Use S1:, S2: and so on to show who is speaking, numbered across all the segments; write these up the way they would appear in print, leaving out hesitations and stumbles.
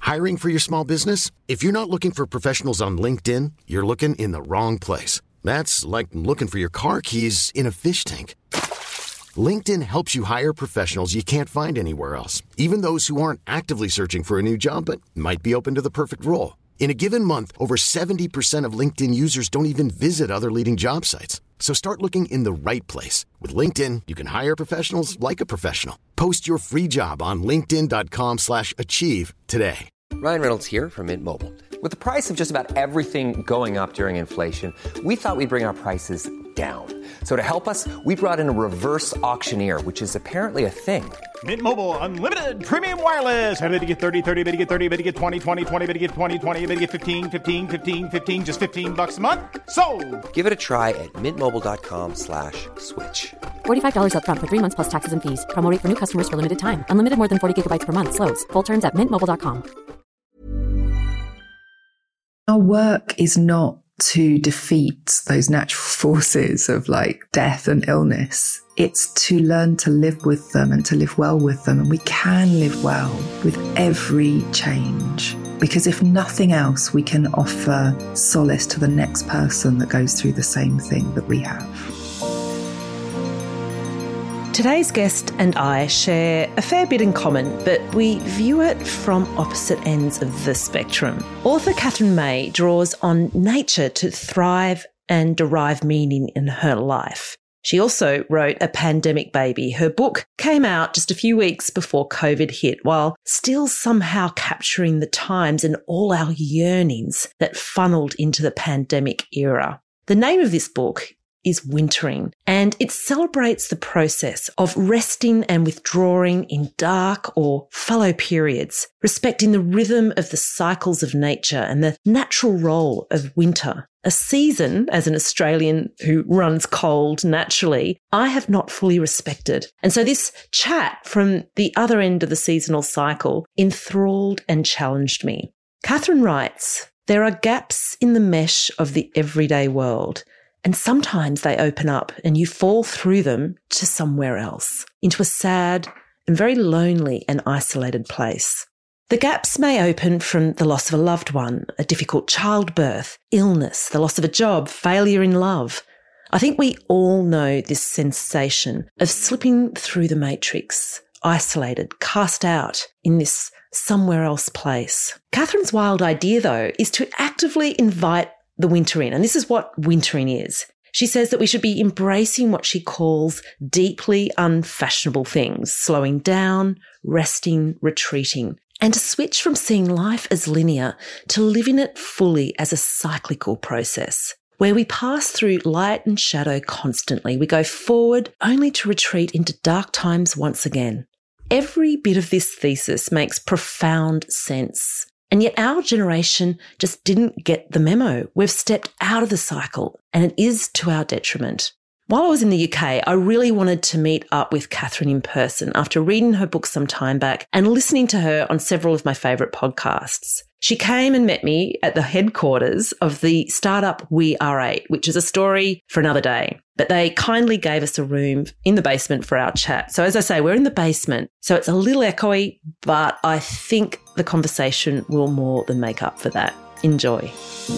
S1: Hiring for your small business? If you're not looking for professionals on LinkedIn, you're looking in the wrong place. That's like looking for your car keys in a fish tank. LinkedIn helps you hire professionals you can't find anywhere else, even those who aren't actively searching for a new job but might be open to the perfect role. In a given month, over 70% of LinkedIn users don't even visit other leading job sites. So start looking in the right place. With LinkedIn, you can hire professionals like a professional. Post your free job on linkedin.com/achieve today.
S2: Ryan Reynolds here from Mint Mobile. With the price of just about everything going up during inflation, we thought we'd bring our prices down. So to help us, we brought in a reverse auctioneer, which is apparently a thing.
S3: Mint Mobile Unlimited Premium Wireless. How to get 30, 30, bit to get 30, bit to get 20, 20, 20, bit to get 20, 20, bit to get 15, 15, 15, 15, just $15 a month? Sold!
S2: Give it a try at mintmobile.com/switch.
S4: $45 up front for 3 months plus taxes and fees. Promo rate for new customers for limited time. Unlimited more than 40 gigabytes per month. Slows full terms at mintmobile.com.
S5: Our work is not to defeat those natural forces of like death and illness. It's to learn to live with them and to live well with them. And we can live well with every change. Because if nothing else, we can offer solace to the next person that goes through the same thing that we have.
S6: Today's guest and I share a fair bit in common, but we view it from opposite ends of the spectrum. Author Katherine May draws on nature to thrive and derive meaning in her life. She also wrote A Pandemic Baby. Her book came out just a few weeks before COVID hit, while still somehow capturing the times and all our yearnings that funneled into the pandemic era. The name of this book is Wintering, and it celebrates the process of resting and withdrawing in dark or fallow periods, respecting the rhythm of the cycles of nature and the natural role of winter. A season, as an Australian who runs cold naturally, I have not fully respected. And so this chat from the other end of the seasonal cycle enthralled and challenged me. Katherine writes, "There are gaps in the mesh of the everyday world, and sometimes they open up and you fall through them to somewhere else, into a sad and very lonely and isolated place. The gaps may open from the loss of a loved one, a difficult childbirth, illness, the loss of a job, failure in love. I think we all know this sensation of slipping through the matrix, isolated, cast out in this somewhere else place. Katherine's wild idea, though, is to actively invite the winter in. And this is what wintering is. She says that we should be embracing what she calls deeply unfashionable things, slowing down, resting, retreating, and to switch from seeing life as linear to living it fully as a cyclical process, where we pass through light and shadow constantly. We go forward only to retreat into dark times once again. Every bit of this thesis makes profound sense. And yet our generation just didn't get the memo. We've stepped out of the cycle, and it is to our detriment. While I was in the UK, I really wanted to meet up with Katherine in person after reading her book some time back and listening to her on several of my favourite podcasts. She came and met me at the headquarters of the startup We Are 8, which is a story for another day. But they kindly gave us a room in the basement for our chat. So as I say, we're in the basement, so it's a little echoey, but I think the conversation will more than make up for that. Enjoy.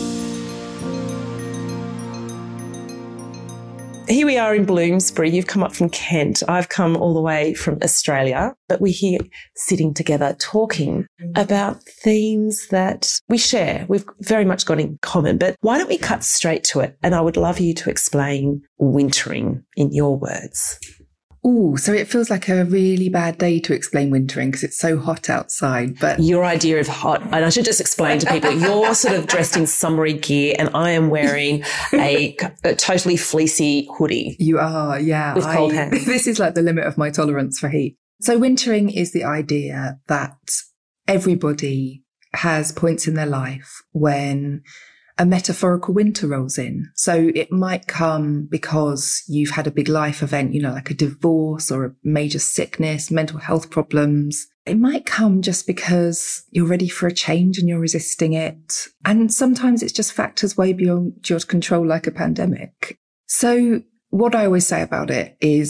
S6: Here we are in Bloomsbury. You've come up from Kent. I've come all the way from Australia, but we're here sitting together talking about themes that we share. We've very much got in common, but why don't we cut straight to it? And I would love you to explain wintering in your words.
S5: Ooh, so it feels like a really bad day to explain wintering because it's so hot outside. But
S6: your idea of hot, and I should just explain to people, you're sort of dressed in summery gear and I am wearing a totally fleecy hoodie.
S5: You are, yeah.
S6: With cold hands.
S5: This is like the limit of my tolerance for heat. So wintering is the idea that everybody has points in their life when a metaphorical winter rolls in. So it might come because you've had a big life event, like a divorce or a major sickness, mental health problems. It might come just because you're ready for a change and you're resisting it. And sometimes it's just factors way beyond your control, like a pandemic. So what I always say about it is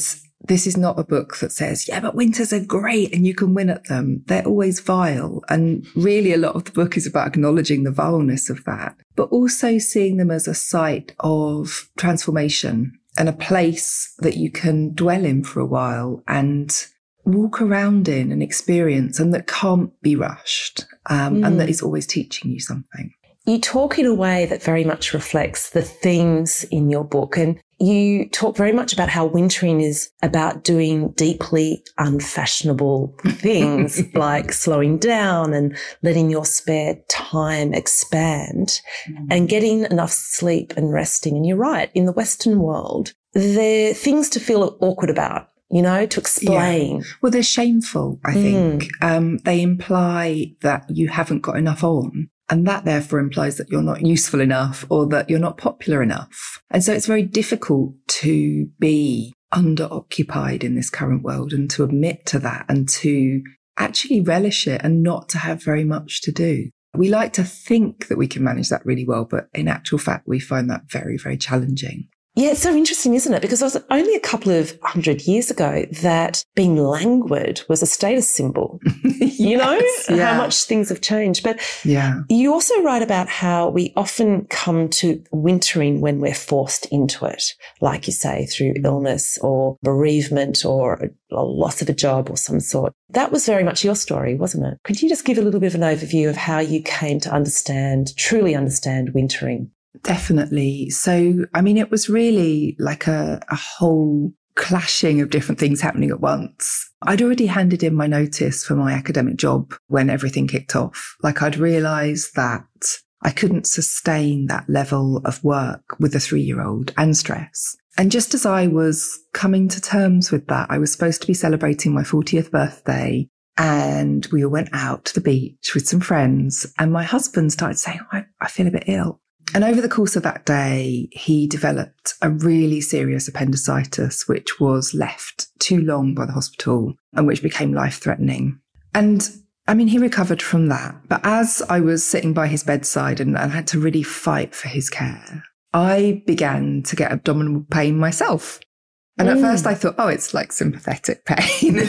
S5: this is not a book that says, yeah, but winters are great and you can win at them. They're always vile. And really a lot of the book is about acknowledging the vileness of that, but also seeing them as a site of transformation and a place that you can dwell in for a while and walk around in and experience, and that can't be rushed, and that is always teaching you something.
S6: You talk in a way that very much reflects the themes in your book, and you talk very much about how wintering is about doing deeply unfashionable things like slowing down and letting your spare time expand and getting enough sleep and resting. And you're right, in the Western world, there are things to feel awkward about, you know, to explain.
S5: Yeah. Well, they're shameful, I think. They imply that you haven't got enough on. And that therefore implies that you're not useful enough or that you're not popular enough. And so it's very difficult to be underoccupied in this current world and to admit to that and to actually relish it and not to have very much to do. We like to think that we can manage that really well, but in actual fact, we find that very, very challenging.
S6: Yeah, it's so interesting, isn't it? Because it was only a couple of 100 years ago that being languid was a status symbol. You know, how much things have changed. But you also write about how we often come to wintering when we're forced into it, like you say, through illness or bereavement or a loss of a job or some sort. That was very much your story, wasn't it? Could you just give a little bit of an overview of how you came to truly understand wintering?
S5: Definitely. So, I mean, it was really like a whole clashing of different things happening at once. I'd already handed in my notice for my academic job when everything kicked off. Like, I'd realised that I couldn't sustain that level of work with a 3-year-old and stress. And just as I was coming to terms with that, I was supposed to be celebrating my 40th birthday. And we all went out to the beach with some friends. And my husband started saying, I feel a bit ill. And over the course of that day, he developed a really serious appendicitis, which was left too long by the hospital and which became life-threatening. And I mean, he recovered from that. But as I was sitting by his bedside and had to really fight for his care, I began to get abdominal pain myself. And at first I thought, it's like sympathetic pain.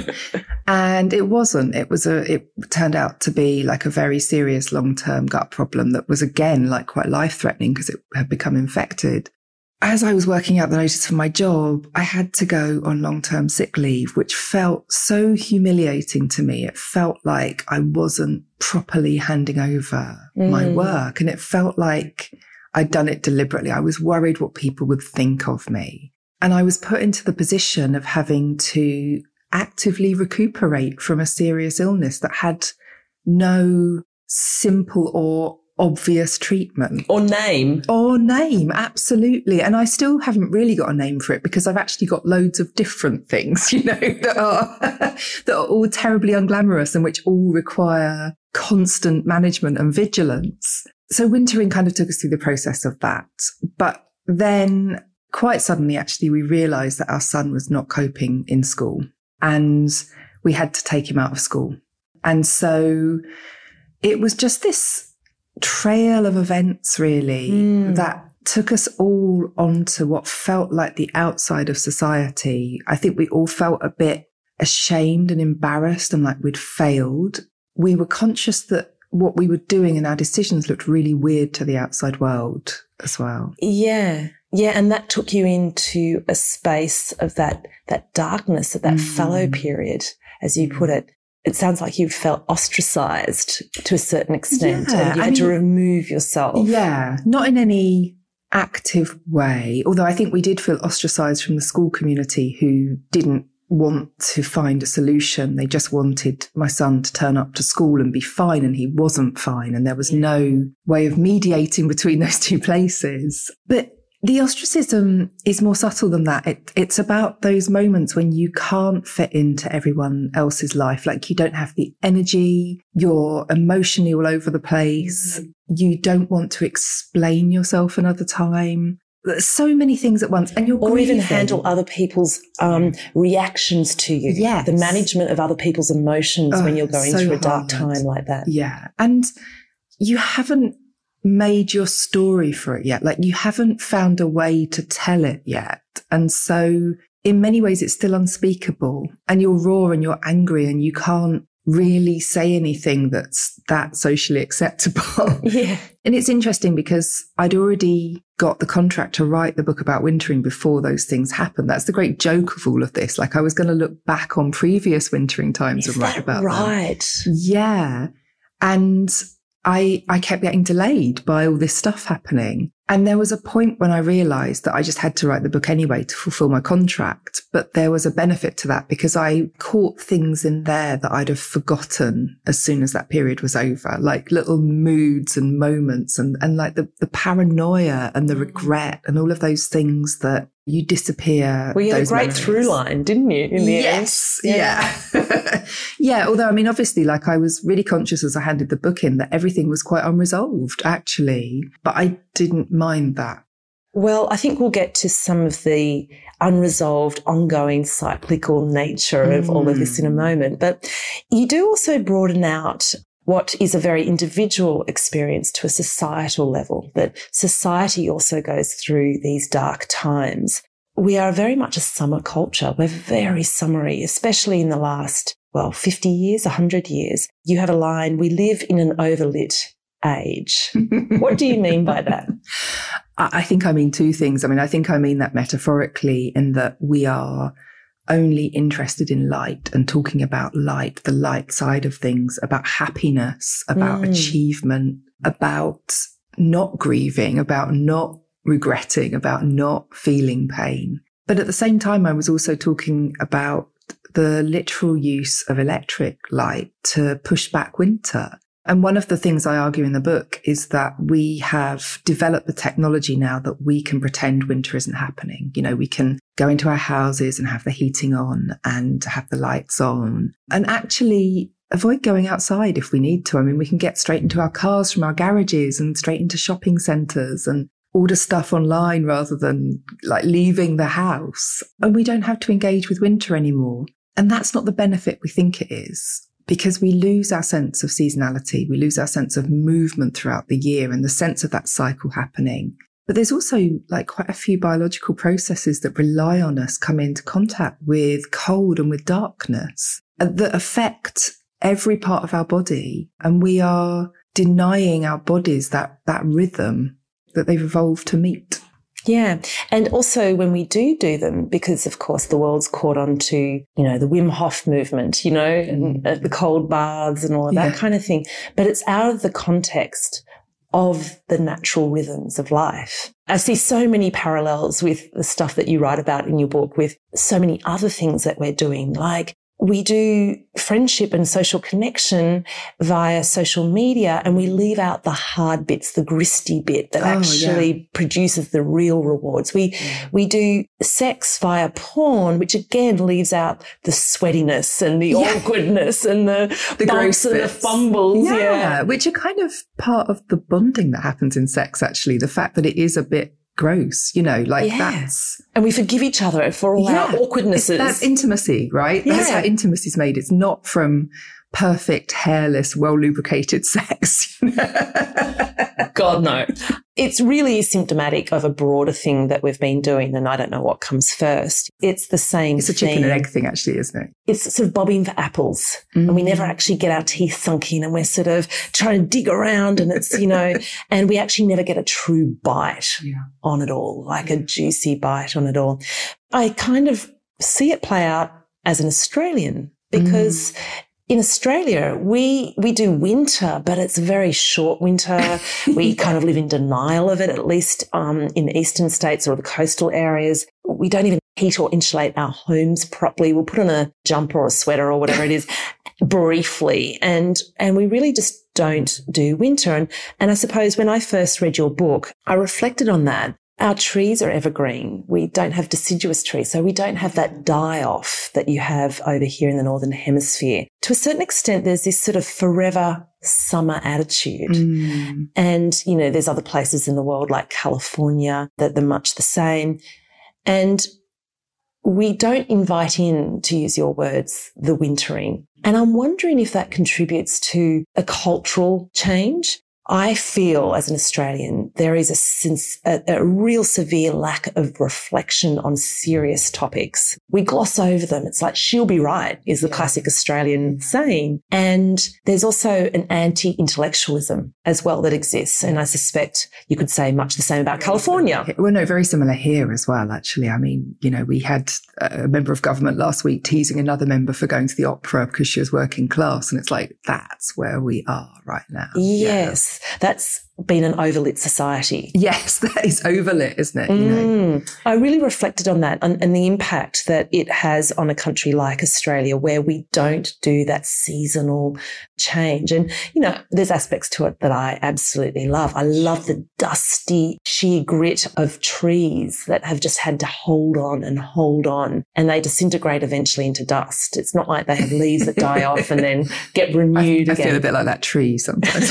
S5: And it wasn't. It turned out to be like a very serious long-term gut problem that was, again, like quite life-threatening because it had become infected. As I was working out the notice for my job, I had to go on long-term sick leave, which felt so humiliating to me. It felt like I wasn't properly handing over my work. And it felt like I'd done it deliberately. I was worried what people would think of me. And I was put into the position of having to actively recuperate from a serious illness that had no simple or obvious treatment.
S6: Or name,
S5: absolutely. And I still haven't really got a name for it because I've actually got loads of different things, you know, that are all terribly unglamorous and which all require constant management and vigilance. So wintering kind of took us through the process of that. But then quite suddenly, actually, we realised that our son was not coping in school and we had to take him out of school. And so it was just this trail of events, really, that took us all onto what felt like the outside of society. I think we all felt a bit ashamed and embarrassed and like we'd failed. We were conscious that what we were doing and our decisions looked really weird to the outside world as well.
S6: Yeah. Yeah, and that took you into a space of that darkness, of that fallow period, as you put it. It sounds like you felt ostracized to a certain extent and you had to remove yourself.
S5: Yeah, not in any active way, although I think we did feel ostracized from the school community who didn't want to find a solution. They just wanted my son to turn up to school and be fine, and he wasn't fine, and there was no way of mediating between those two places. But the ostracism is more subtle than that. It's about those moments when you can't fit into everyone else's life. Like you don't have the energy, you're emotionally all over the place. You don't want to explain yourself another time. There's so many things at once. And you're
S6: or even handle other people's reactions to you.
S5: Yes.
S6: The management of other people's emotions when you're going through a dark time like that.
S5: Yeah. And you haven't made your story for it yet. Like you haven't found a way to tell it yet. And so in many ways it's still unspeakable, and you're raw and you're angry and you can't really say anything that's that socially acceptable.
S6: Yeah.
S5: And it's interesting because I'd already got the contract to write the book about wintering before those things happened. That's the great joke of all of this. Like, I was going to look back on previous wintering times and write about them.
S6: Right.
S5: Yeah. And I kept getting delayed by all this stuff happening. And there was a point when I realized that I just had to write the book anyway to fulfill my contract. But there was a benefit to that because I caught things in there that I'd have forgotten as soon as that period was over, like little moods and moments and like the paranoia and the regret and all of those things that you disappear.
S6: Well, you had a great through line, didn't you? In the
S5: yes.
S6: end?
S5: Yeah. Yeah. Although, I mean, obviously, like, I was really conscious as I handed the book in that everything was quite unresolved, actually, but I didn't mind that.
S6: Well, I think we'll get to some of the unresolved, ongoing, cyclical nature of all of this in a moment. But you do also broaden out what is a very individual experience to a societal level, that society also goes through these dark times. We are very much a summer culture. We're very summery, especially in the last, 50 years, 100 years. You have a line, we live in an overlit age. What do you mean by that?
S5: I think I mean two things. I mean, I think I mean that metaphorically, in that we are only interested in light and talking about light, the light side of things, about happiness, about achievement, about not grieving, about not regretting, about not feeling pain. But at the same time, I was also talking about the literal use of electric light to push back winter. And one of the things I argue in the book is that we have developed the technology now that we can pretend winter isn't happening. You know, we can go into our houses and have the heating on and have the lights on and actually avoid going outside if we need to. I mean, we can get straight into our cars from our garages and straight into shopping centres and order stuff online rather than like leaving the house. And we don't have to engage with winter anymore. And that's not the benefit we think it is. Because we lose our sense of seasonality, we lose our sense of movement throughout the year and the sense of that cycle happening. But there's also like quite a few biological processes that rely on us coming into contact with cold and with darkness that affect every part of our body. And we are denying our bodies that rhythm that they've evolved to meet.
S6: Yeah. And also when we do them, because of course the world's caught on to, the Wim Hof movement, and the cold baths and all of that kind of thing. But it's out of the context of the natural rhythms of life. I see so many parallels with the stuff that you write about in your book with so many other things that we're doing, like we do friendship and social connection via social media, and we leave out the hard bits, the gristy bit that actually produces the real rewards. We do sex via porn, which again leaves out the sweatiness and the awkwardness and the bumps and the fumbles.
S5: Yeah, which are kind of part of the bonding that happens in sex, actually. The fact that it is a bit gross, that's...
S6: And we forgive each other for all our awkwardnesses.
S5: That's intimacy, right? Yeah. That's how intimacy is made. It's not from perfect, hairless, well-lubricated sex.
S6: God, no. It's really symptomatic of a broader thing that we've been doing, and I don't know what comes first. It's the same
S5: It's a chicken and egg thing, actually, isn't it?
S6: It's sort of bobbing for apples, and we never actually get our teeth sunk in, and we're sort of trying to dig around, and it's, and we actually never get a true bite on it all, like a juicy bite on it all. I kind of see it play out as an Australian because in Australia, we do winter, but it's a very short winter. We kind of live in denial of it, at least in the eastern states or the coastal areas. We don't even heat or insulate our homes properly. We'll put on a jumper or a sweater or whatever it is briefly. And we really just don't do winter. And I suppose when I first read your book, I reflected on that. Our trees are evergreen. We don't have deciduous trees, so we don't have that die-off that you have over here in the Northern Hemisphere. To a certain extent, there's this sort of forever summer attitude. And, there's other places in the world like California that they're much the same. And we don't invite in, to use your words, the wintering. And I'm wondering if that contributes to a cultural change. I feel as an Australian, there is a real severe lack of reflection on serious topics. We gloss over them. It's like, she'll be right, is the classic Australian saying. And there's also an anti-intellectualism as well that exists. And I suspect you could say much the same about California.
S5: Well, no, very similar here as well, actually. I mean, you know, we had a member of government last week teasing another member for going to the opera because she was working class. And it's like, that's where we are right now.
S6: Yes. That's been an overlit society.
S5: Yes, that is overlit, isn't it? You know?
S6: I really reflected on that and the impact that it has on a country like Australia, where we don't do that seasonal change. And, you know, there's aspects to it that I absolutely love. I love the dusty, sheer grit of trees that have just had to hold on, and they disintegrate eventually into dust. It's not like they have leaves that die off and then get renewed again.
S5: I feel a bit like that tree sometimes.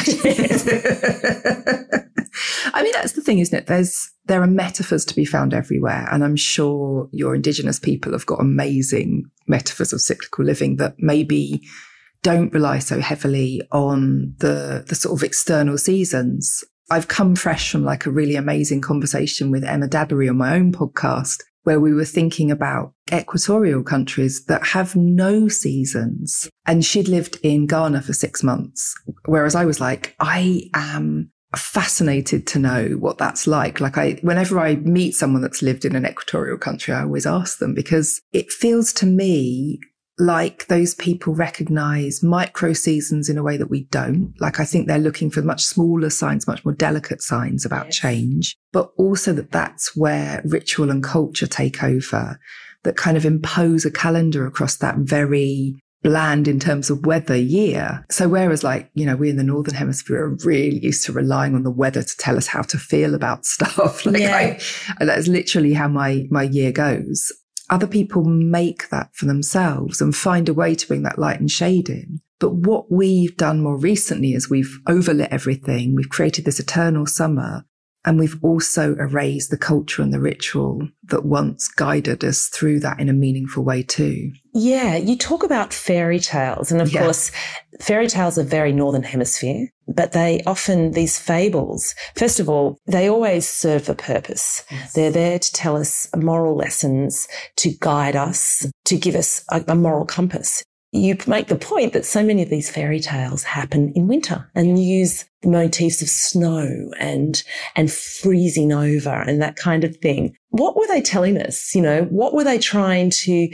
S5: I mean, that's the thing, isn't it? There are metaphors to be found everywhere. And I'm sure your Indigenous people have got amazing metaphors of cyclical living that maybe don't rely so heavily on the sort of external seasons. I've come fresh from like a really amazing conversation with Emma Dabbery on my own podcast, where we were thinking about equatorial countries that have no seasons. And she'd lived in Ghana for 6 months, whereas I was like, I am fascinated to know what that's like. Like whenever I meet someone that's lived in an equatorial country, I always ask them, because it feels to me like those people recognize micro seasons in a way that we don't. Like, I think they're looking for much smaller signs, much more delicate signs about change, but also that's where ritual and culture take over, that kind of impose a calendar across that very bland in terms of weather year. So whereas, like, you know, we in the Northern Hemisphere are really used to relying on the weather to tell us how to feel about stuff. Like that is literally how my year goes. Other people make that for themselves and find a way to bring that light and shade in. But what we've done more recently is we've overlit everything. We've created this eternal summer, and we've also erased the culture and the ritual that once guided us through that in a meaningful way too.
S6: Yeah, you talk about fairy tales, and of course, fairy tales are very Northern Hemisphere, but they often, these fables, first of all, they always serve a purpose. Yes. They're there to tell us moral lessons, to guide us, to give us a moral compass. You make the point that so many of these fairy tales happen in winter and use the motifs of snow and freezing over and that kind of thing. What were they telling us? You know, what were they trying to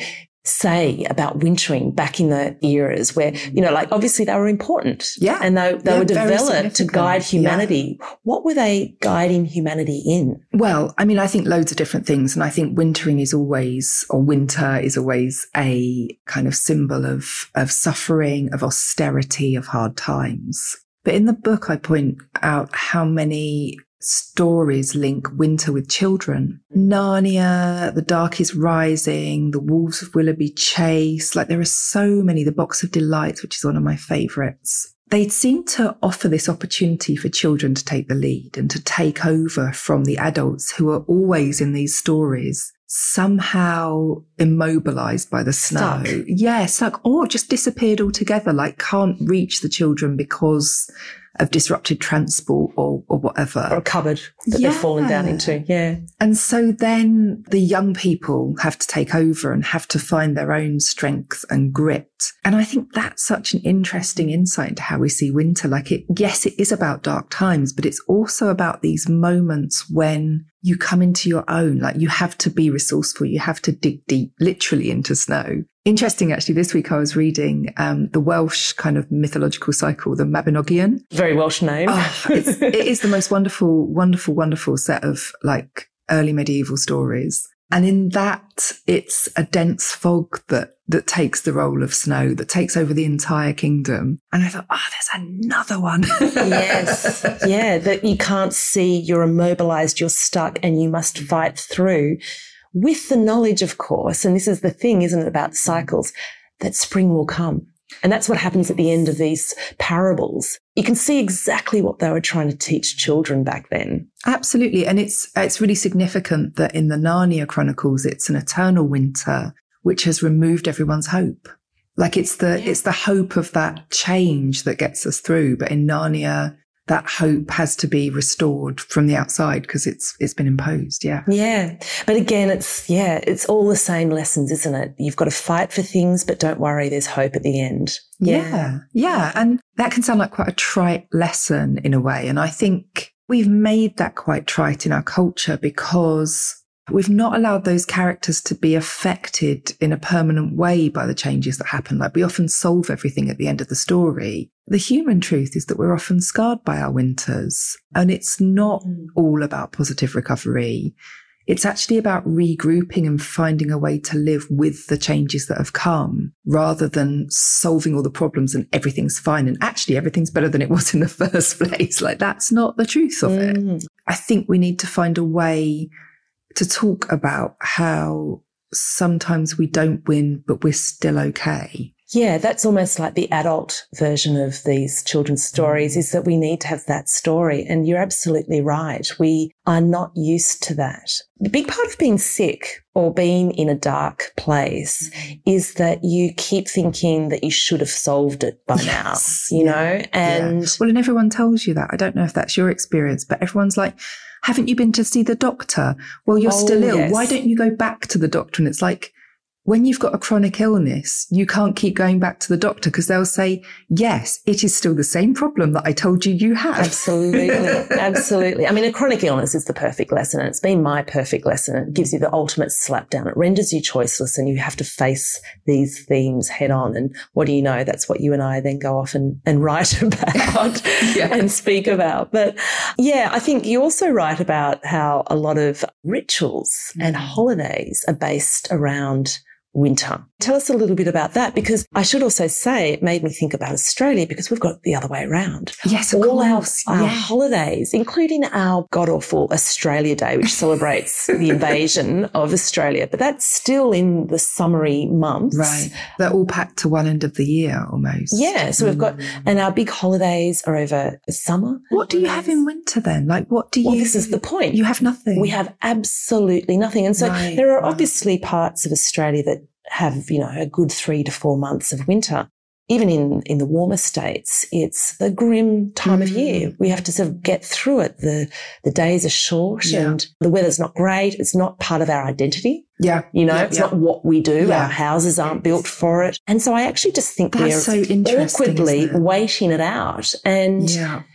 S6: say about wintering back in the eras where, you know, like obviously they were important.
S5: Yeah.
S6: And they were developed to guide humanity. Yeah. What were they guiding humanity in?
S5: Well, I mean, I think loads of different things. And I think wintering is always, or winter is always a kind of symbol of suffering, of austerity, of hard times. But in the book, I point out how many stories link winter with children. Narnia, The Dark is Rising, The Wolves of Willoughby Chase. Like, there are so many. The Box of Delights, which is one of my favourites. They seem to offer this opportunity for children to take the lead and to take over from the adults who are always in these stories somehow immobilized by the snow.
S6: Stuck.
S5: Yeah, stuck, or just disappeared altogether, like can't reach the children because of disrupted transport or whatever.
S6: Or a cupboard that they've fallen down into. Yeah.
S5: And so then the young people have to take over and have to find their own strength and grit. And I think that's such an interesting insight into how we see winter. Like, yes, it is about dark times, but it's also about these moments when you come into your own. Like, you have to be resourceful. You have to dig deep, literally, into snow. Interesting, actually, this week I was reading the Welsh kind of mythological cycle, the Mabinogion.
S6: Very Welsh name.
S5: It is the most wonderful, wonderful, wonderful set of like early medieval stories. And in that, it's a dense fog that takes the role of snow, that takes over the entire kingdom. And I thought, there's another one.
S6: Yes. Yeah, that you can't see, you're immobilized, you're stuck, and you must fight through. With the knowledge, of course, and this is the thing, isn't it, about cycles, that spring will come. And that's what happens at the end of these parables. You can see exactly what they were trying to teach children back then.
S5: Absolutely. And it's really significant that in the Narnia Chronicles, it's an eternal winter, which has removed everyone's hope. Like, it's the hope of that change that gets us through. But in Narnia, that hope has to be restored from the outside because it's been imposed. Yeah.
S6: Yeah. But again, it's all the same lessons, isn't it? You've got to fight for things, but don't worry, there's hope at the end.
S5: Yeah. And that can sound like quite a trite lesson in a way. And I think we've made that quite trite in our culture because we've not allowed those characters to be affected in a permanent way by the changes that happen. Like, we often solve everything at the end of the story. The human truth is that we're often scarred by our winters, and it's not all about positive recovery. It's actually about regrouping and finding a way to live with the changes that have come, rather than solving all the problems and everything's fine and actually everything's better than it was in the first place. Like, that's not the truth of it. I think we need to find a way to talk about how sometimes we don't win, but we're still okay.
S6: Yeah, that's almost like the adult version of these children's stories, is that we need to have that story. And you're absolutely right. We are not used to that. The big part of being sick or being in a dark place is that you keep thinking that you should have solved it by now, you know? And
S5: well, and everyone tells you that. I don't know if that's your experience, but everyone's like, haven't you been to see the doctor? Well, you're still ill. Why don't you go back to the doctor? And it's like, when you've got a chronic illness, you can't keep going back to the doctor because they'll say, yes, it is still the same problem that I told you you have.
S6: Absolutely. Absolutely. I mean, a chronic illness is the perfect lesson, and it's been my perfect lesson. It gives you the ultimate slap down. It renders you choiceless, and you have to face these themes head on. And what do you know? That's what you and I then go off and write about and speak about. But yeah, I think you also write about how a lot of rituals and holidays are based around winter. Tell us a little bit about that, because I should also say it made me think about Australia, because we've got it the other way around.
S5: Yes,
S6: all our holidays, including our god-awful Australia Day, which celebrates the invasion of Australia, but that's still in the summery months.
S5: Right. They're all packed to one end of the year almost.
S6: Yeah. So we've got, and our big holidays are over summer.
S5: What do you have in winter then? Like, what do you?
S6: Well, this is the point.
S5: You have nothing.
S6: We have absolutely nothing. And so there are obviously parts of Australia that have, you know, a good 3 to 4 months of winter. Even in the warmer states, it's the grim time of year. We have to sort of get through it. The days are short and the weather's not great. It's not part of our identity.
S5: Yeah.
S6: You know, it's not what we do. Our houses aren't built for it. And so I actually just think we're
S5: so
S6: awkwardly waiting it out. And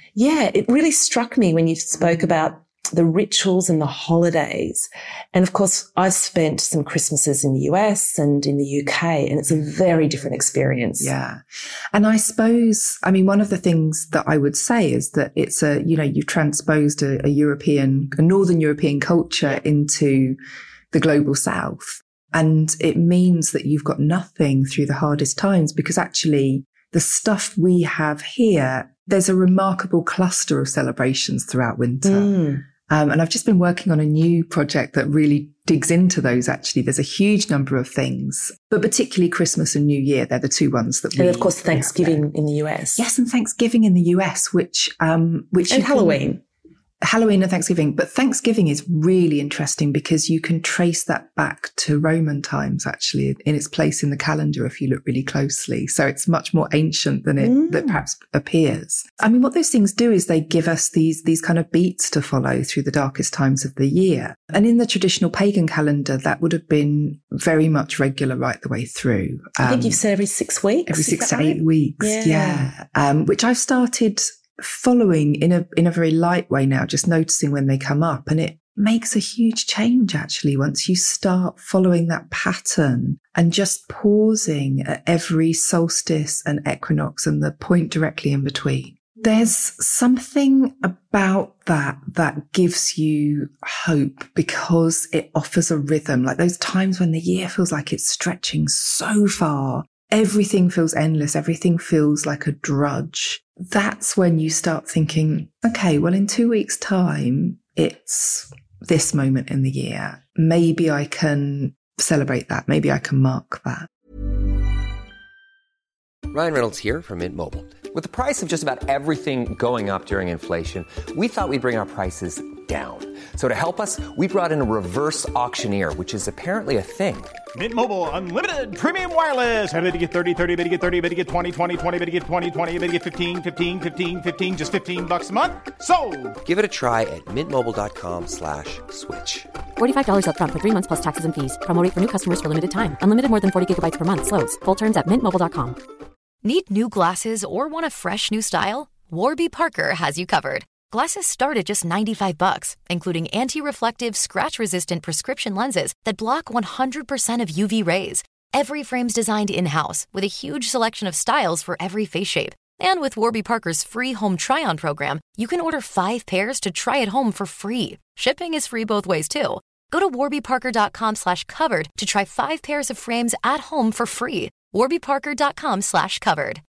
S6: it really struck me when you spoke about the rituals and the holidays. And of course, I've spent some Christmases in the US and in the UK, and it's a very different experience.
S5: Yeah. And I suppose, I mean, one of the things that I would say is that it's you've transposed a Northern European culture into the global South. And it means that you've got nothing through the hardest times, because actually the stuff we have here, there's a remarkable cluster of celebrations throughout winter. And I've just been working on a new project that really digs into those, actually. There's a huge number of things, but particularly Christmas and New Year. They're the two ones that
S6: and of course, Thanksgiving in the US.
S5: Yes, and Thanksgiving in the US, which
S6: and Halloween.
S5: Halloween and Thanksgiving. But Thanksgiving is really interesting because you can trace that back to Roman times, actually, in its place in the calendar if you look really closely. So it's much more ancient than it that perhaps appears. I mean, what those things do is they give us these kind of beats to follow through the darkest times of the year. And in the traditional pagan calendar, that would have been very much regular right the way through.
S6: I think you've said every 6 weeks.
S5: Every 6 to 8 weeks. Yeah. Which I've started following in a very light way now, just noticing when they come up. And it makes a huge change, actually, once you start following that pattern and just pausing at every solstice and equinox and the point directly in between. There's something about that gives you hope, because it offers a rhythm, like those times when the year feels like it's stretching so far. Everything feels endless. Everything feels like a drudge. That's when you start thinking, okay, well, in 2 weeks' time, it's this moment in the year. Maybe I can celebrate that. Maybe I can mark that.
S2: Ryan Reynolds here from Mint Mobile. With the price of just about everything going up during inflation, we thought we'd bring our prices down. So to help us, we brought in a reverse auctioneer, which is apparently a thing.
S3: Mint Mobile Unlimited Premium Wireless. How to get 30, 30, how to get 30, how to get 20, 20, 20, how to get 20, 20, how to get 15, 15, 15, 15, just $15 a month? Sold!
S2: Give it a try at mintmobile.com/switch.
S4: $45 up front for 3 months plus taxes and fees. Promo rate for new customers for limited time. Unlimited more than 40 gigabytes per month. Slows full terms at mintmobile.com.
S7: Need new glasses or want a fresh new style? Warby Parker has you covered. Glasses start at just $95, including anti-reflective, scratch-resistant prescription lenses that block 100% of UV rays. Every frame's designed in-house with a huge selection of styles for every face shape. And with Warby Parker's free home try-on program, you can order 5 pairs to try at home for free. Shipping is free both ways, too. Go to warbyparker.com/covered to try 5 pairs of frames at home for free. warbyparker.com/covered.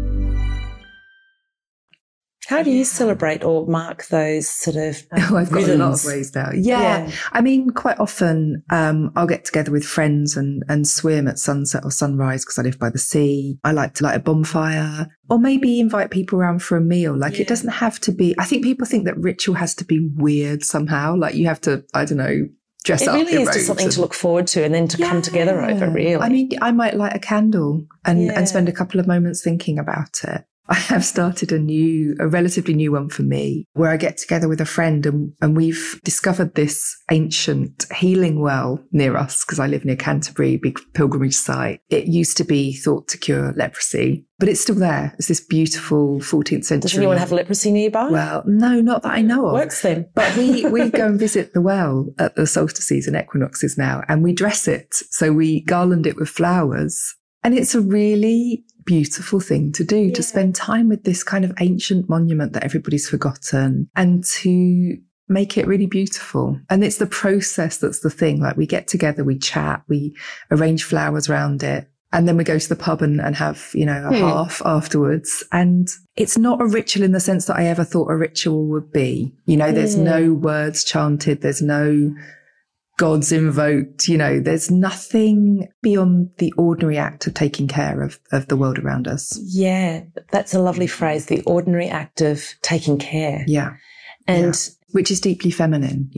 S6: How do you celebrate or mark those sort of
S5: I've got
S6: rhythms?
S5: a lot of ways now. Yeah. I mean, quite often I'll get together with friends and swim at sunset or sunrise because I live by the sea. I like to light a bonfire or maybe invite people around for a meal. Like it doesn't have to be, I think people think that ritual has to be weird somehow. Like you have to, I don't know, dress up.
S6: It really is just something to look forward to and then to come together over, really.
S5: I mean, I might light a candle and spend a couple of moments thinking about it. I have started a relatively new one for me where I get together with a friend and we've discovered this ancient healing well near us because I live near Canterbury, big pilgrimage site. It used to be thought to cure leprosy, but it's still there. It's this beautiful 14th century.
S6: Does anyone have leprosy nearby?
S5: Well, no, not that I know of.
S6: Works then.
S5: But we go and visit the well at the solstices and equinoxes now and we dress it. So we garland it with flowers. And it's a really beautiful thing to do, to spend time with this kind of ancient monument that everybody's forgotten and to make it really beautiful. And it's the process that's the thing. Like we get together, we chat, we arrange flowers around it. And then we go to the pub and have, a half afterwards. And it's not a ritual in the sense that I ever thought a ritual would be. There's no words chanted. There's no gods invoked, there's nothing beyond the ordinary act of taking care of the world around us.
S6: Yeah, that's a lovely phrase, the ordinary act of taking care.
S5: Yeah.
S6: And
S5: which is deeply feminine,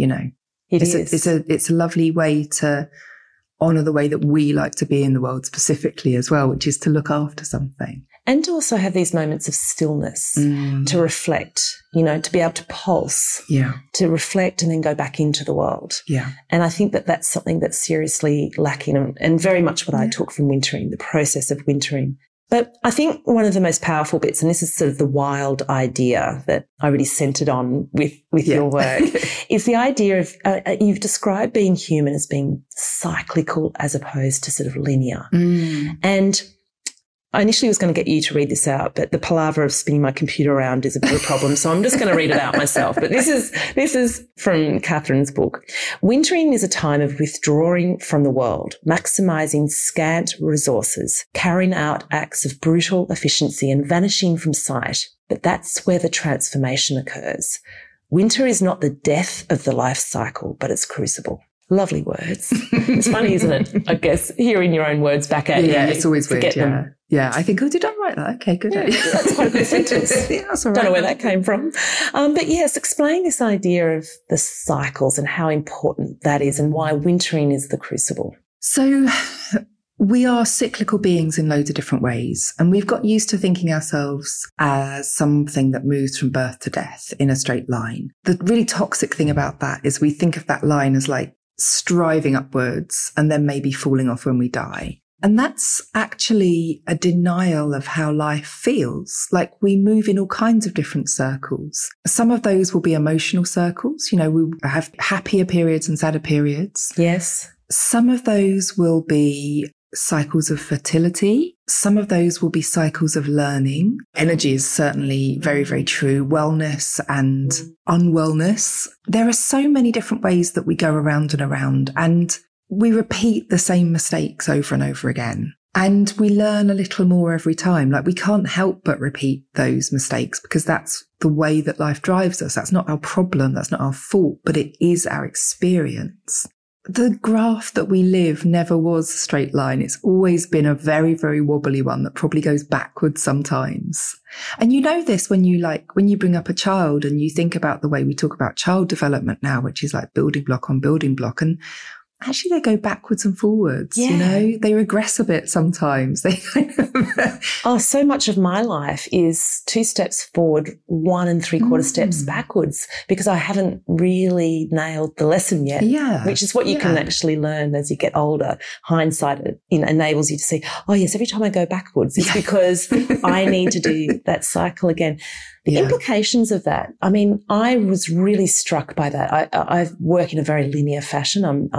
S5: It's a lovely way to honour the way that we like to be in the world specifically as well, which is to look after something.
S6: And to also have these moments of stillness to reflect, to be able to pulse, to reflect and then go back into the world.
S5: Yeah.
S6: And I think that that's something that's seriously lacking and very much what I took from wintering, the process of wintering. But I think one of the most powerful bits, and this is sort of the wild idea that I really centred on with your work, is the idea of, you've described being human as being cyclical as opposed to sort of linear. And I initially was going to get you to read this out, but the palaver of spinning my computer around is a bit of a problem. So I'm just going to read it out myself. But this is from Catherine's book. Wintering is a time of withdrawing from the world, maximising scant resources, carrying out acts of brutal efficiency and vanishing from sight. But that's where the transformation occurs. Winter is not the death of the life cycle, but its crucible. Lovely words. It's funny, isn't it? I guess hearing your own words back at you.
S5: Yeah, it's always weird.
S6: Them.
S5: Yeah, I think, did I write that? Okay, good.
S6: Yeah, that's quite a good sentence.
S5: That's all right.
S6: Don't know where that came from. But yes, explain this idea of the cycles and how important that is and why wintering is the crucible.
S5: So we are cyclical beings in loads of different ways. And we've got used to thinking ourselves as something that moves from birth to death in a straight line. The really toxic thing about that is we think of that line as like striving upwards and then maybe falling off when we die. And that's actually a denial of how life feels. Like we move in all kinds of different circles. Some of those will be emotional circles. We have happier periods and sadder periods.
S6: Yes.
S5: Some of those will be cycles of fertility. Some of those will be cycles of learning. Energy is certainly very, very true. Wellness and unwellness. There are so many different ways that we go around and around, and we repeat the same mistakes over and over again. And we learn a little more every time. Like we can't help but repeat those mistakes because that's the way that life drives us. That's not our problem. That's not our fault, but it is our experience. the graph that we live never was a straight line. It's always been a very, very wobbly one that probably goes backwards sometimes. And you know this when you bring up a child and you think about the way we talk about child development now, which is like building block on building block. And actually they go backwards and forwards, you know, they regress a bit sometimes. They kind of
S6: so much of my life is 2 steps forward, 1 3/4 steps backwards, because I haven't really nailed the lesson yet.
S5: Yeah.
S6: Which is what you can actually learn as you get older. Hindsight, enables you to see, oh yes, every time I go backwards, it's because I need to do that cycle again. The implications of that, I mean, I was really struck by that. I work in a very linear fashion. I'm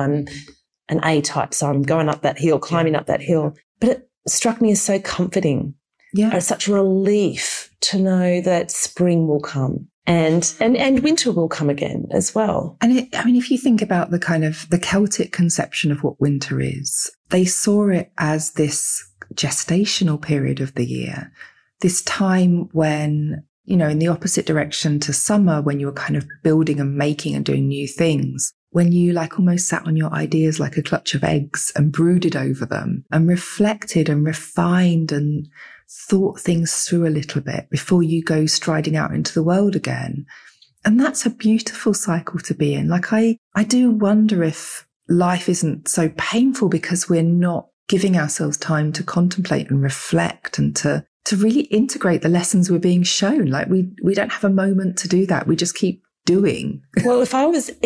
S6: an A-type, so I'm going up that hill, climbing up that hill. But it struck me as so comforting. Yeah. It's such a relief to know that spring will come and winter will come again as well.
S5: And if you think about the kind of the Celtic conception of what winter is, they saw it as this gestational period of the year, this time when, you know, in the opposite direction to summer, when you were kind of building and making and doing new things, when you like almost sat on your ideas like a clutch of eggs and brooded over them and reflected and refined and thought things through a little bit before you go striding out into the world again. And that's a beautiful cycle to be in. Like I do wonder if life isn't so painful because we're not giving ourselves time to contemplate and reflect and to really integrate the lessons we're being shown. Like we don't have a moment to do that. We just keep doing.
S6: Well, if I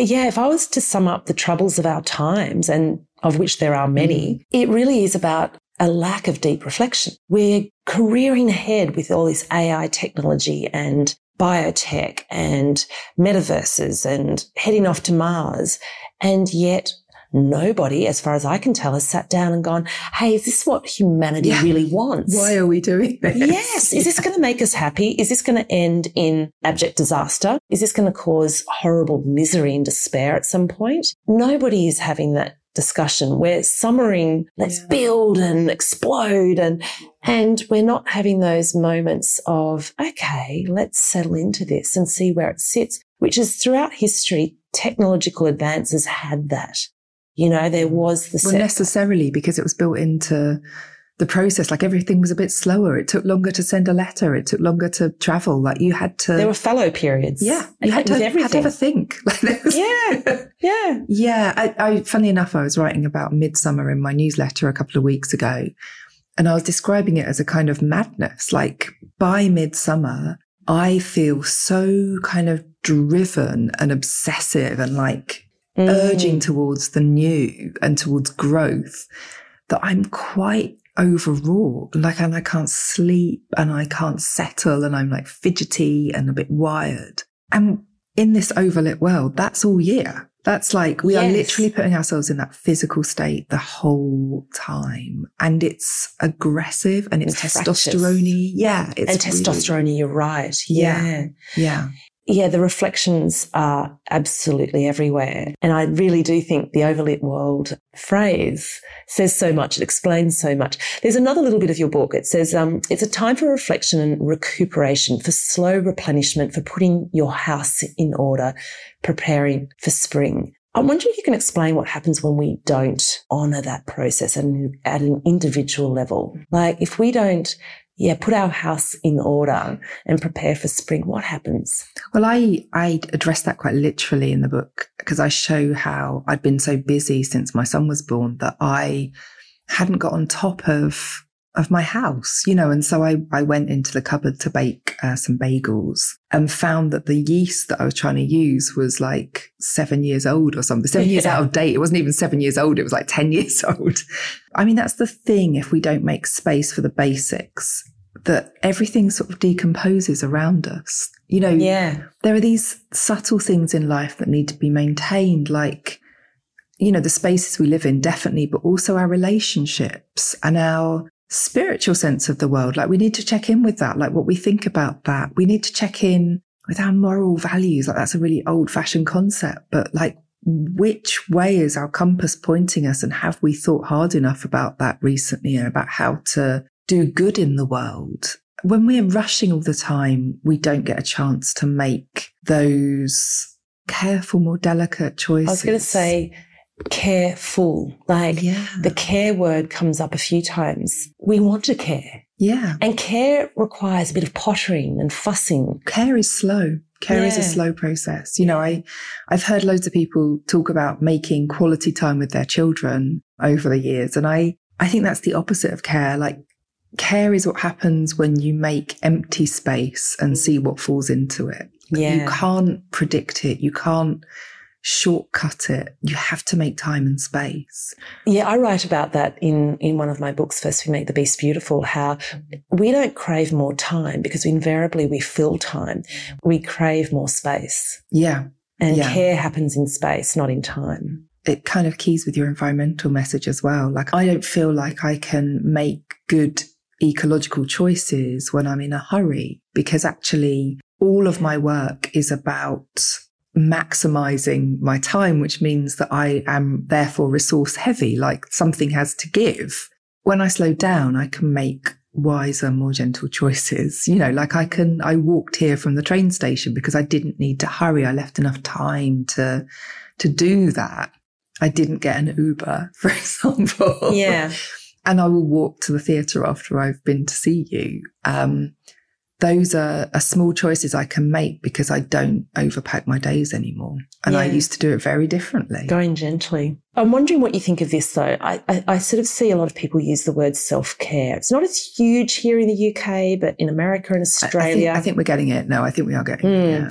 S6: was to sum up the troubles of our times, and of which there are many, it really is about a lack of deep reflection. We're careering ahead with all this AI technology and biotech and metaverses and heading off to Mars. And yet nobody, as far as I can tell, has sat down and gone, hey, is this what humanity really wants?
S5: Why are we doing this?
S6: Yes. Is this going to make us happy? Is this going to end in abject disaster? Is this going to cause horrible misery and despair at some point? Nobody is having that discussion. We're summering, let's build and explode, and we're not having those moments of, okay, let's settle into this and see where it sits, which is throughout history, technological advances had that. You know, there was the
S5: necessarily, because it was built into the process. Like everything was a bit slower. It took longer to send a letter. It took longer to travel. Like you had to.
S6: There were fallow periods.
S5: Yeah, you had to have a think. Like I funny enough, I was writing about Midsummer in my newsletter a couple of weeks ago, and I was describing it as a kind of madness. Like by Midsummer, I feel so kind of driven and obsessive and like urging towards the new and towards growth that I'm quite overwrought. Like, and I can't sleep and I can't settle and I'm like fidgety and a bit wired. And in this overlit world, that's all year. That's like, we are literally putting ourselves in that physical state the whole time. And it's aggressive and it's testosterone-y. Yeah.
S6: And testosterone-y, you're right. Yeah.
S5: Yeah.
S6: Yeah, the reflections are absolutely everywhere. And I really do think the overlit world phrase says so much. It explains so much. There's another little bit of your book. It says, it's a time for reflection and recuperation, for slow replenishment, for putting your house in order, preparing for spring. I'm wondering if you can explain what happens when we don't honour that process and at an individual level. Like if we don't put our house in order and prepare for spring, what happens?
S5: Well, I address that quite literally in the book because I show how I'd been so busy since my son was born that I hadn't got on top of my house, you know, and so I went into the cupboard to bake some bagels and found that the yeast that I was trying to use was like 7 years old or something, 7 years out of date. It wasn't even 7 years old. It was like 10 years old. I mean, that's the thing. If we don't make space for the basics, that everything sort of decomposes around us. You know, there are these subtle things in life that need to be maintained, like, you know, the spaces we live in, definitely, but also our relationships and our spiritual sense of the world. Like we need to check in with that, like what we think about that. We need to check in with our moral values. Like that's a really old fashioned concept, but like which way is our compass pointing us? And have we thought hard enough about that recently and about how to do good in the world? When we're rushing all the time, we don't get a chance to make those careful, more delicate choices.
S6: I was going to say, careful. Like the care word comes up a few times. We want to care.
S5: Yeah.
S6: And care requires a bit of pottering and fussing.
S5: Care is slow. Care is a slow process. You know, I've heard loads of people talk about making quality time with their children over the years. And I think that's the opposite of care. Like, care is what happens when you make empty space and see what falls into it.
S6: Yeah.
S5: You can't predict it. You can't shortcut it. You have to make time and space.
S6: Yeah, I write about that in one of my books, First We Make the Beast Beautiful, how we don't crave more time because invariably we fill time. We crave more space.
S5: Yeah.
S6: And care happens in space, not in time.
S5: It kind of keys with your environmental message as well. Like, I don't feel like I can make good ecological choices when I'm in a hurry, because actually all of my work is about maximizing my time, which means that I am therefore resource heavy, like something has to give. When I slow down, I can make wiser, more gentle choices. You know, like I walked here from the train station because I didn't need to hurry. I left enough time to do that. I didn't get an Uber, for example.
S6: Yeah.
S5: And I will walk to the theatre after I've been to see you. Those are small choices I can make because I don't overpack my days anymore. And I used to do it very differently.
S6: Going gently. I'm wondering what you think of this, though. I sort of see a lot of people use the word self-care. It's not as huge here in the UK, but in America and Australia.
S5: I think we're getting it. No, I think we are getting it. Yeah.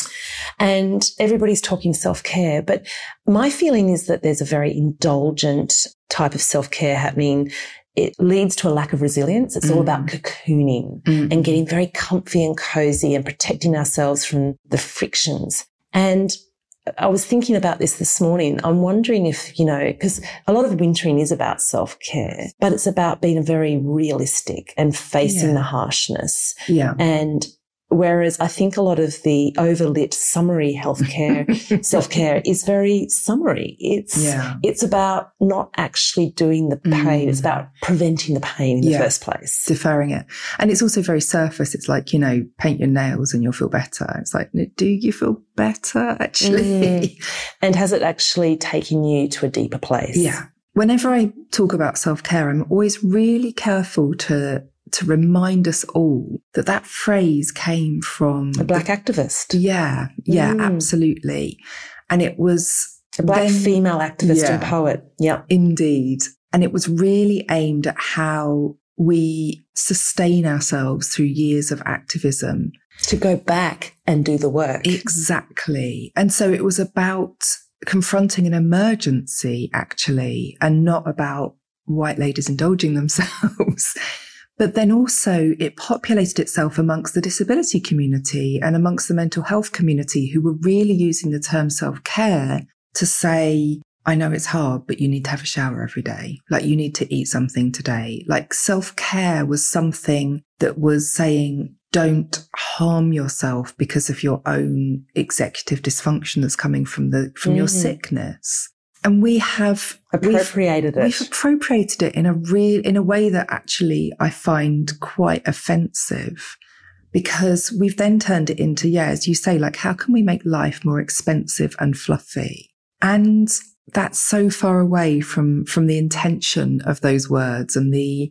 S6: And everybody's talking self-care. But my feeling is that there's a very indulgent type of self-care happening. It leads to a lack of resilience. It's all about cocooning and getting very comfy and cozy and protecting ourselves from the frictions. And I was thinking about this morning. I'm wondering if, you know, because a lot of wintering is about self-care, but it's about being very realistic and facing the harshness. Yeah. And whereas I think a lot of the overlit summary healthcare, self-care is very summary. It's about not actually doing the pain. It's about preventing the pain in the first place.
S5: Deferring it. And it's also very surface. It's like, you know, paint your nails and you'll feel better. It's like, do you feel better actually?
S6: And has it actually taken you to a deeper place?
S5: Yeah. Whenever I talk about self-care, I'm always really careful to remind us all that phrase came from
S6: a black activist.
S5: Yeah, absolutely. And it was
S6: a black female activist and poet. Yeah,
S5: indeed. And it was really aimed at how we sustain ourselves through years of activism.
S6: To go back and do the work.
S5: Exactly. And so it was about confronting an emergency, actually, and not about white ladies indulging themselves. But then also it populated itself amongst the disability community and amongst the mental health community, who were really using the term self-care to say, I know it's hard, but you need to have a shower every day. Like, you need to eat something today. Like, self-care was something that was saying, don't harm yourself because of your own executive dysfunction that's coming from your sickness. And we have
S6: appropriated it.
S5: We've appropriated it in a way that actually I find quite offensive, because we've then turned it into, as you say, like, how can we make life more expensive and fluffy? And that's so far away from the intention of those words and the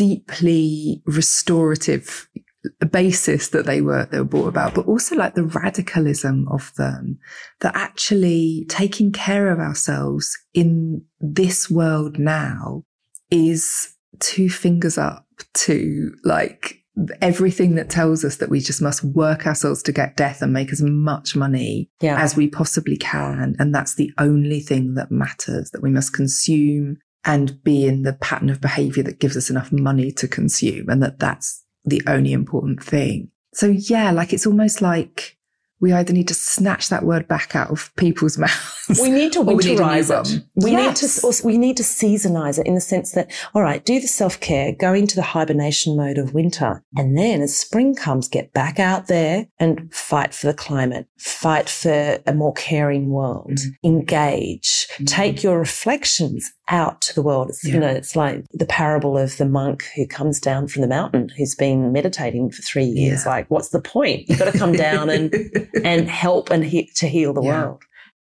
S5: deeply restorative basis that they were brought about, but also like the radicalism of them, that actually taking care of ourselves in this world now is 2 fingers up to like everything that tells us that we just must work ourselves to get death and make as much money as we possibly can. And that's the only thing that matters, that we must consume and be in the pattern of behavior that gives us enough money to consume, and that's the only important thing. So like, it's almost like we either need to snatch that word back out of people's mouths.
S6: We need to winterize it. We need to seasonize it, in the sense that, all right, do the self-care, go into the hibernation mode of winter. And then as spring comes, get back out there and fight for the climate, fight for a more caring world, engage, take your reflections out to the world. It's, you know, it's like the parable of the monk who comes down from the mountain, who's been meditating for 3 years. Like, what's the point? You've got to come down and help and to heal the world.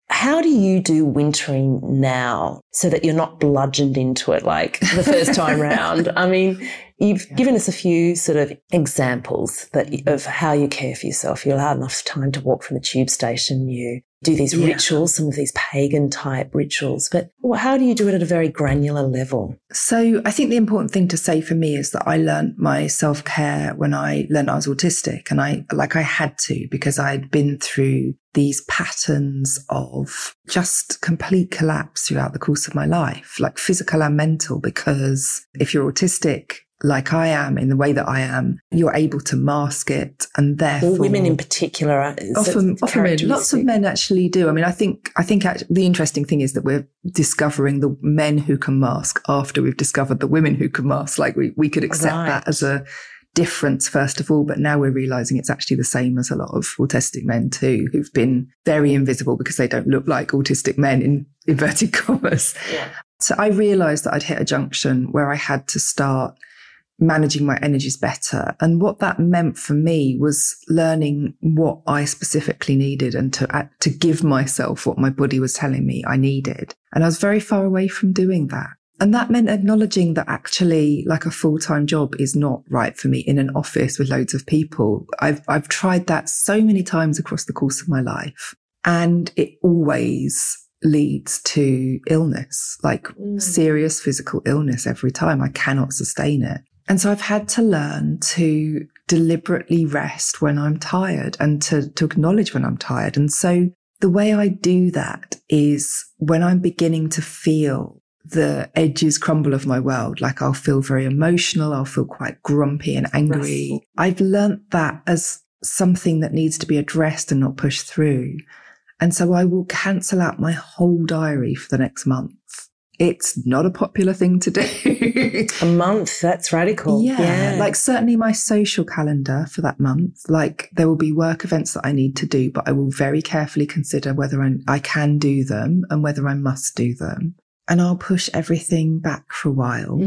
S6: How do you do wintering now so that you're not bludgeoned into it like the first time round? I mean, you've given us a few sort of examples of how you care for yourself. You allow enough time to walk from the tube station. You do these rituals, some of these pagan type rituals. But how do you do it at a very granular level?
S5: So I think the important thing to say for me is that I learned my self-care when I learned I was autistic, and I had to, because I'd been through these patterns of just complete collapse throughout the course of my life, like physical and mental, because if you're autistic, like I am, in the way that I am, you're able to mask it, and therefore...
S6: Or women in particular.
S5: Often lots of men actually do. I mean, I think the interesting thing is that we're discovering the men who can mask after we've discovered the women who can mask. Like we could accept that as a difference first of all, but now we're realizing it's actually the same as a lot of autistic men too, who've been very invisible because they don't look like autistic men in inverted commas. Yeah. So I realized that I'd hit a junction where I had to start managing my energies better. And what that meant for me was learning what I specifically needed and to give myself what my body was telling me I needed. And I was very far away from doing that. And that meant acknowledging that actually, like, a full-time job is not right for me in an office with loads of people. I've tried that so many times across the course of my life, and it always leads to illness, like serious physical illness every time. I cannot sustain it. And so I've had to learn to deliberately rest when I'm tired and to acknowledge when I'm tired. And so the way I do that is when I'm beginning to feel the edges crumble of my world, like I'll feel very emotional, I'll feel quite grumpy and angry. Restful. I've learnt that as something that needs to be addressed and not pushed through. And so I will cancel out my whole diary for the next month. It's not a popular thing to do.
S6: A month, that's radical.
S5: Yeah. Like certainly my social calendar for that month, like there will be work events that I need to do, but I will very carefully consider whether I can do them and whether I must do them. And I'll push everything back for a while.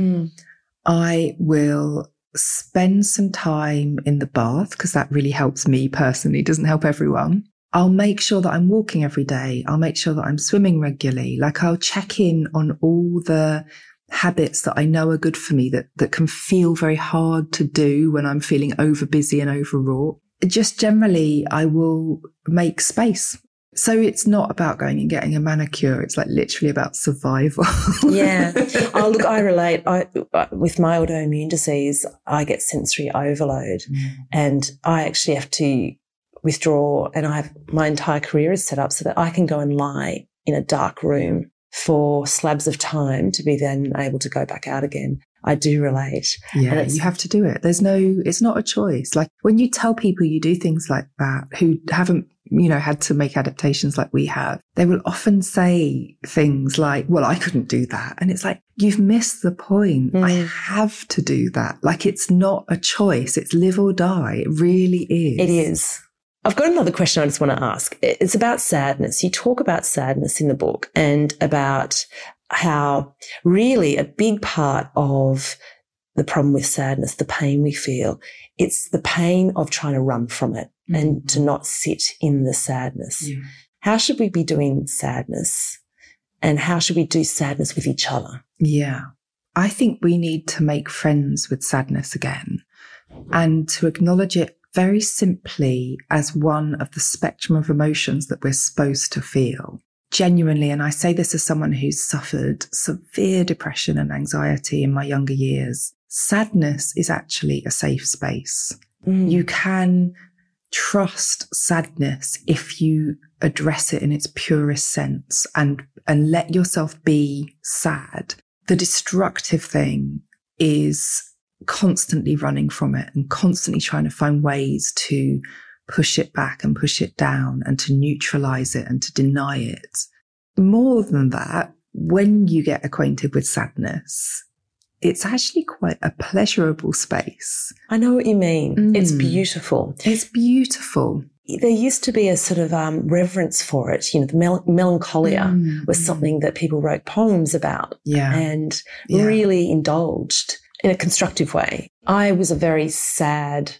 S5: I will spend some time in the bath because that really helps me personally, doesn't help everyone. I'll make sure that I'm walking every day. I'll make sure that I'm swimming regularly. Like I'll check in on all the habits that I know are good for me that can feel very hard to do when I'm feeling over busy and overwrought. Just generally, I will make space. So it's not about going and getting a manicure. It's like literally about survival.
S6: Yeah. Oh, look, I relate. With my autoimmune disease, I get sensory overload and I actually have to withdraw, and my entire career is set up so that I can go and lie in a dark room for slabs of time to be then able to go back out again. I do relate.
S5: Yeah, you have to do it. It's not a choice. Like when you tell people you do things like that who haven't, had to make adaptations like we have, they will often say things like, well, I couldn't do that. And it's like, you've missed the point. I have to do that. Like it's not a choice. It's live or die. It really is.
S6: It is. I've got another question I just want to ask. It's about sadness. You talk about sadness in the book and about how really a big part of the problem with sadness, the pain we feel, it's the pain of trying to run from it and to not sit in the sadness. Yeah. How should we be doing sadness, and how should we do sadness with each other?
S5: Yeah. I think we need to make friends with sadness again and to acknowledge it very simply as one of the spectrum of emotions that we're supposed to feel. Genuinely, and I say this as someone who's suffered severe depression and anxiety in my younger years, sadness is actually a safe space. You can trust sadness if you address it in its purest sense and let yourself be sad. The destructive thing is constantly running from it and constantly trying to find ways to push it back and push it down and to neutralize it and to deny it. More than that, when you get acquainted with sadness, it's actually quite a pleasurable space.
S6: I know what you mean. It's beautiful.
S5: It's beautiful.
S6: There used to be a sort of reverence for it. The melancholia was something that people wrote poems about and really indulged in a constructive way. I was a very sad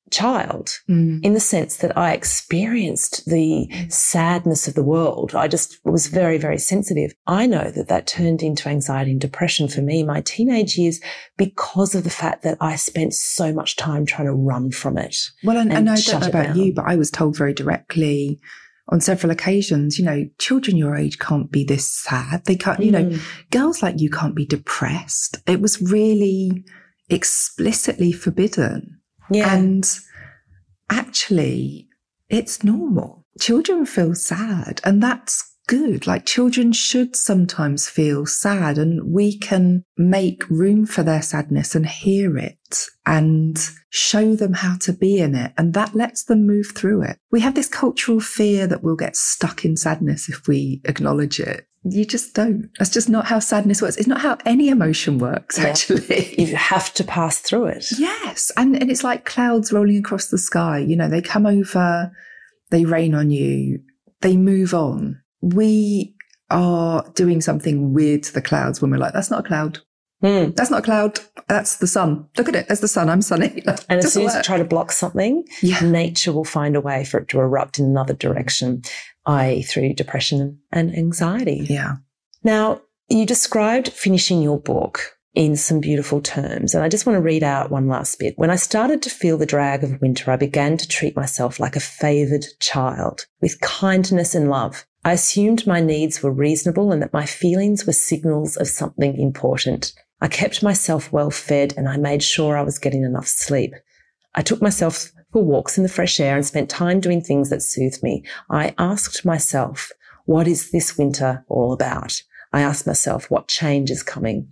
S6: child in the sense that I experienced the sadness of the world. I just was very, very sensitive. I know that turned into anxiety and depression for me in my teenage years because of the fact that I spent so much time trying to run from it.
S5: Well, and I don't know about you, but I was told very directly on several occasions, children your age can't be this sad. They can't, girls like you can't be depressed. It was really explicitly forbidden. Yeah. And actually, it's normal. Children feel sad, and that's good. Like, children should sometimes feel sad, and we can make room for their sadness and hear it and show them how to be in it. And that lets them move through it. We have this cultural fear that we'll get stuck in sadness if we acknowledge it. You just don't. That's just not how sadness works. It's not how any emotion works, actually.
S6: You have to pass through it.
S5: Yes. And it's like clouds rolling across the sky. They come over, they rain on you, they move on. We are doing something weird to the clouds when we're like, that's not a cloud. That's not a cloud. That's the sun. Look at it. There's the sun. I'm sunny.
S6: And as soon as you try to block something, nature will find a way for it to erupt in another direction, i.e. through depression and anxiety.
S5: Yeah.
S6: Now, you described finishing your book in some beautiful terms, and I just want to read out one last bit. When I started to feel the drag of winter, I began to treat myself like a favoured child with kindness and love. I assumed my needs were reasonable and that my feelings were signals of something important. I kept myself well fed and I made sure I was getting enough sleep. I took myself for walks in the fresh air and spent time doing things that soothed me. I asked myself, what is this winter all about? I asked myself, what change is coming?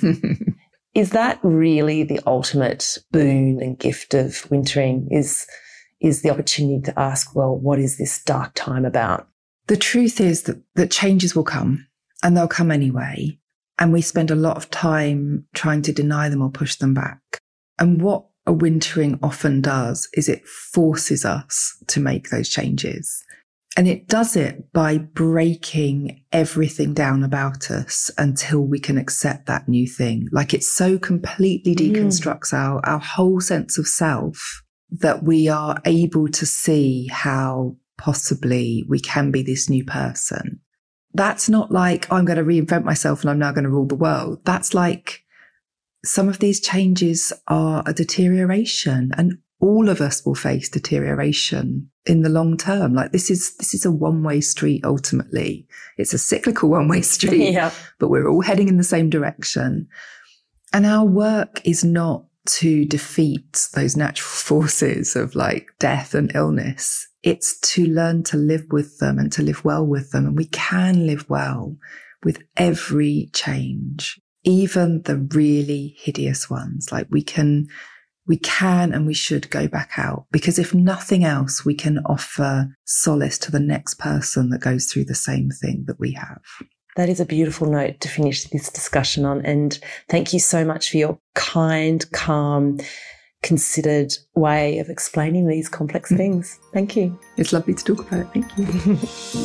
S6: Is that really the ultimate boon and gift of wintering? Is the opportunity to ask, well, what is this dark time about?
S5: The truth is that changes will come, and they'll come anyway. And we spend a lot of time trying to deny them or push them back. And what a wintering often does is it forces us to make those changes. And it does it by breaking everything down about us until we can accept that new thing. Like, it so completely deconstructs our whole sense of self that we are able to see how possibly we can be this new person. That's not like, I'm going to reinvent myself and I'm now going to rule the world. That's like, some of these changes are a deterioration, and all of us will face deterioration in the long term. Like, this is a one-way street. Ultimately, it's a cyclical one-way street, but we're all heading in the same direction. And our work is not to defeat those natural forces of like death and illness. It's to learn to live with them and to live well with them. And we can live well with every change, even the really hideous ones. Like, we can and we should go back out, because if nothing else, we can offer solace to the next person that goes through the same thing that we have.
S6: That is a beautiful note to finish this discussion on. And thank you so much for your kind, calm, considered way of explaining these complex things. Thank you.
S5: It's lovely to talk about it. Thank you.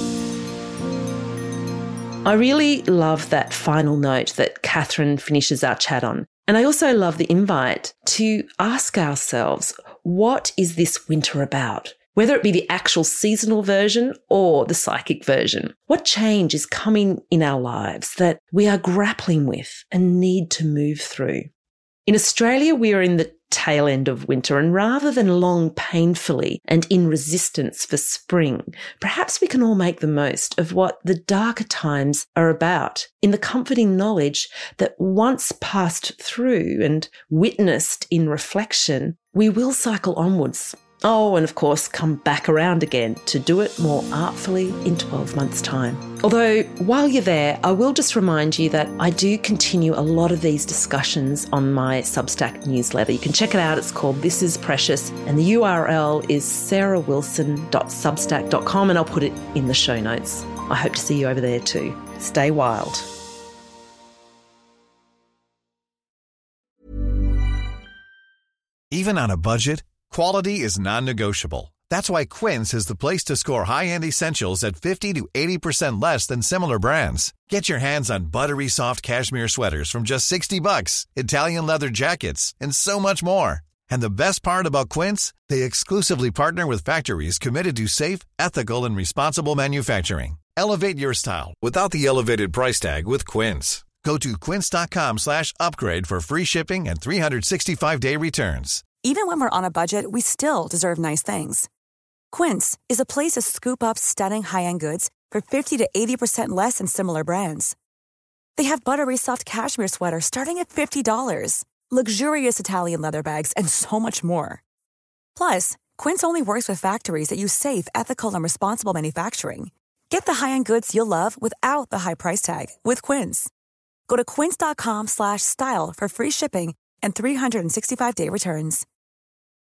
S6: I really love that final note that Catherine finishes our chat on. And I also love the invite to ask ourselves, what is this winter about? Whether it be the actual seasonal version or the psychic version. What change is coming in our lives that we are grappling with and need to move through? In Australia, we are in the tail end of winter, and rather than long painfully and in resistance for spring, perhaps we can all make the most of what the darker times are about, in the comforting knowledge that once passed through and witnessed in reflection, we will cycle onwards. Oh, and of course, come back around again to do it more artfully in 12 months' time. Although, while you're there, I will just remind you that I do continue a lot of these discussions on my Substack newsletter. You can check it out. It's called This Is Precious, and the URL is sarahwilson.substack.com, and I'll put it in the show notes. I hope to see you over there too. Stay wild.
S8: Even on a budget, quality is non-negotiable. That's why Quince is the place to score high-end essentials at 50 to 80% less than similar brands. Get your hands on buttery soft cashmere sweaters from just $60, Italian leather jackets, and so much more. And the best part about Quince, they exclusively partner with factories committed to safe, ethical, and responsible manufacturing. Elevate your style without the elevated price tag with Quince. Go to quince.com/upgrade for free shipping and 365-day returns.
S9: Even when we're on a budget, we still deserve nice things. Quince is a place to scoop up stunning high-end goods for 50 to 80% less than similar brands. They have buttery soft cashmere sweaters starting at $50, luxurious Italian leather bags, and so much more. Plus, Quince only works with factories that use safe, ethical, and responsible manufacturing. Get the high-end goods you'll love without the high price tag with Quince. Go to quince.com/style for free shipping and 365-day returns.